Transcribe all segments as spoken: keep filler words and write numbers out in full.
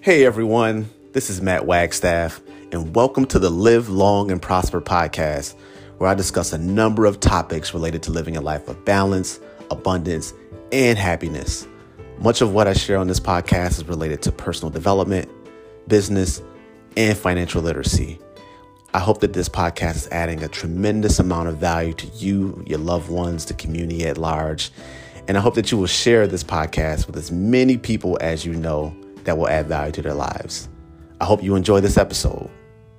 Hey everyone, this is Matt Wagstaff, and welcome to the Live Long and Prosper podcast, where I discuss a number of topics related to living a life of balance, abundance, and happiness. Much of what I share on this podcast is related to personal development, business, and financial literacy. I hope that this podcast is adding a tremendous amount of value to you, your loved ones, the community at large, and I hope that you will share this podcast with as many people as you know that will add value to their lives. I hope you enjoy this episode.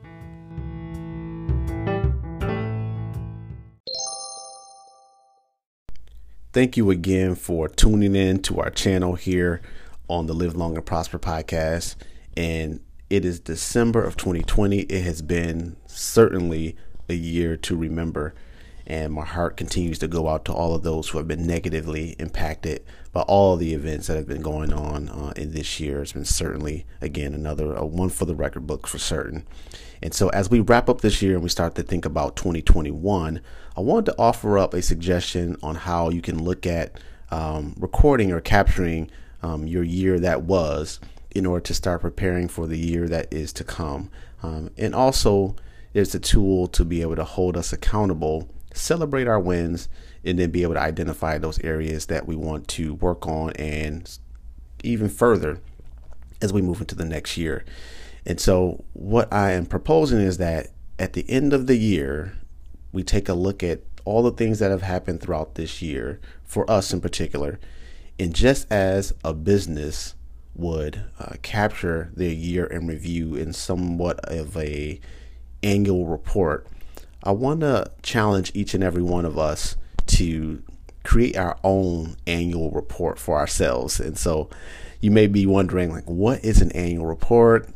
Thank you again for tuning in to our channel here on the Live Long and Prosper podcast. And it is December of twenty twenty. It has been certainly a year to remember. And my heart continues to go out to all of those who have been negatively impacted by all of the events that have been going on uh, in this year. It's been certainly, again, another a one for the record book for certain. And so as we wrap up this year and we start to think about twenty twenty-one, I wanted to offer up a suggestion on how you can look at um, recording or capturing um, your year that was in order to start preparing for the year that is to come. Um, and also, there's a tool to be able to hold us accountable, celebrate our wins, and then be able to identify those areas that we want to work on and even further as we move into the next year. And so what I am proposing is that at the end of the year, we take a look at all the things that have happened throughout this year, for us in particular, and just as a business would uh, capture their year in review in somewhat of a annual report, I want to challenge each and every one of us to create our own annual report for ourselves. And so you may be wondering, like, what is an annual report?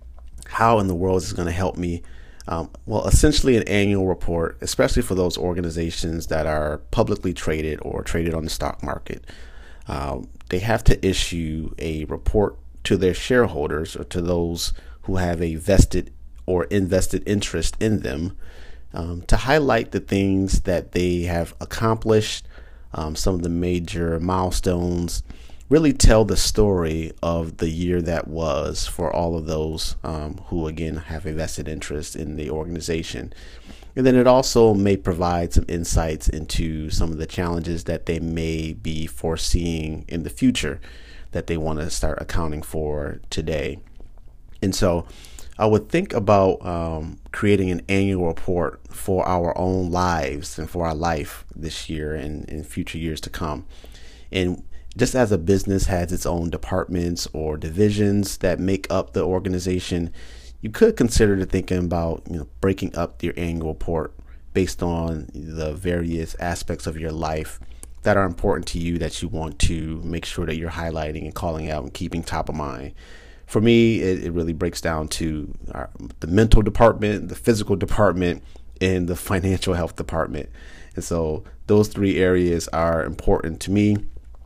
How in the world is it going to help me? Um, well, essentially an annual report, especially for those organizations that are publicly traded or traded on the stock market, um, they have to issue a report to their shareholders or to those who have a vested or invested interest in them, Um, to highlight the things that they have accomplished, um, some of the major milestones, really tell the story of the year that was for all of those um, who, again, have a vested interest in the organization. And then it also may provide some insights into some of the challenges that they may be foreseeing in the future that they want to start accounting for today. And so I would think about um, creating an annual report for our own lives and for our life this year and in future years to come. And just as a business has its own departments or divisions that make up the organization, you could consider to thinking about, you know, breaking up your annual report based on the various aspects of your life that are important to you that you want to make sure that you're highlighting and calling out and keeping top of mind. For me, it, it really breaks down to our, the mental department, the physical department, and the financial health department. And so those three areas are important to me.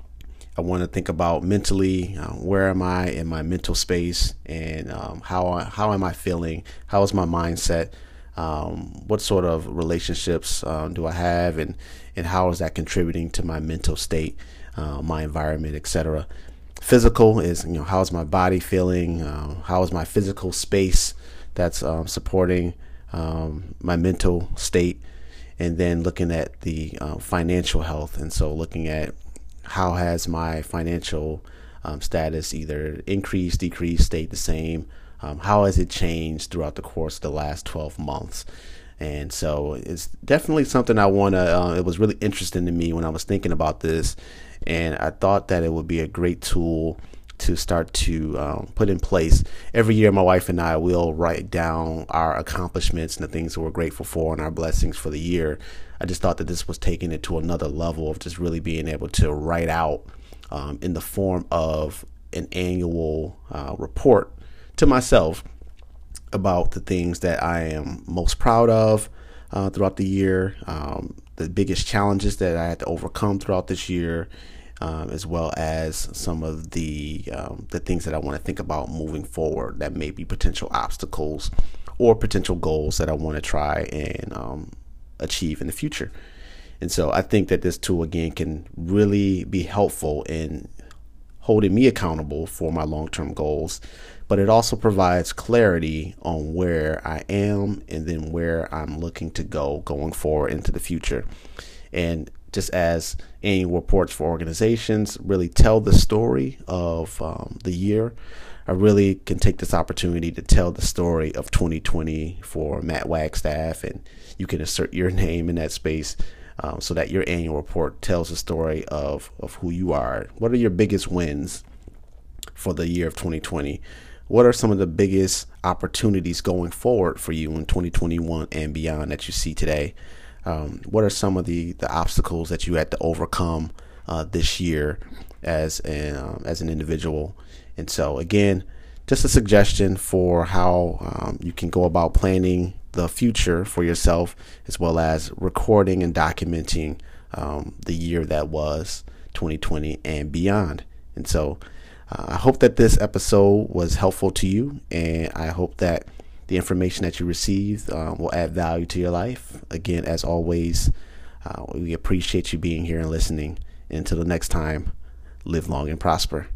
I want to think about mentally, uh, where am I in my mental space, and um, how how am I feeling? How is my mindset? Um, what sort of relationships um, do I have, and and how is that contributing to my mental state, uh, my environment, et cetera. Physical is, you know, how is my body feeling? Uh, how is my physical space that's um, supporting um, my mental state? And then looking at the uh, financial health. And so looking at how has my financial um, status either increased, decreased, stayed the same? Um, how has it changed throughout the course of the last twelve months? And so it's definitely something I want to, uh, it was really interesting to me when I was thinking about this. And I thought that it would be a great tool to start to um, put in place. Every year, my wife and I will write down our accomplishments and the things that we're grateful for and our blessings for the year. I just thought that this was taking it to another level of just really being able to write out um, in the form of an annual uh, report to myself about the things that I am most proud of uh, throughout the year, um, the biggest challenges that I had to overcome throughout this year, um, as well as some of the um, the things that I want to think about moving forward that may be potential obstacles or potential goals that I want to try and um, achieve in the future. And so I think that this tool, again, can really be helpful in holding me accountable for my long-term goals, but it also provides clarity on where I am and then where I'm looking to go going forward into the future. And just as annual reports for organizations really tell the story of um, the year, I really can take this opportunity to tell the story of twenty twenty for Matt Wagstaff, and you can insert your name in that space um, so that your annual report tells the story of, of who you are. What are your biggest wins for the year of twenty twenty? What are some of the biggest opportunities going forward for you in twenty twenty-one and beyond that you see today? Um, what are some of the, the obstacles that you had to overcome uh, this year as an, um, as an individual? And so, again, just a suggestion for how um, you can go about planning the future for yourself, as well as recording and documenting um, the year that was twenty twenty and beyond. And so uh, I hope that this episode was helpful to you, and I hope that the information that you received uh, will add value to your life. Again, as always, uh, we appreciate you being here and listening. And until the next time, live long and prosper.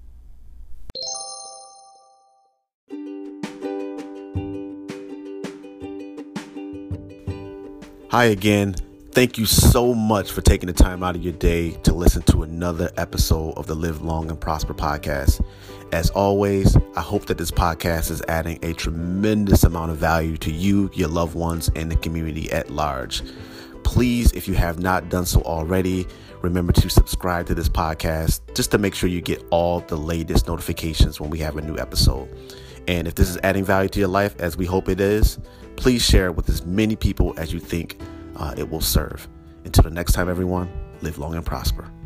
Hi again. Thank you so much for taking the time out of your day to listen to another episode of the Live Long and Prosper podcast. As always, I hope that this podcast is adding a tremendous amount of value to you, your loved ones, and the community at large. Please, if you have not done so already, remember to subscribe to this podcast just to make sure you get all the latest notifications when we have a new episode. And if this is adding value to your life, as we hope it is, please share it with as many people as you think uh, it will serve. Until the next time, everyone, live long and prosper.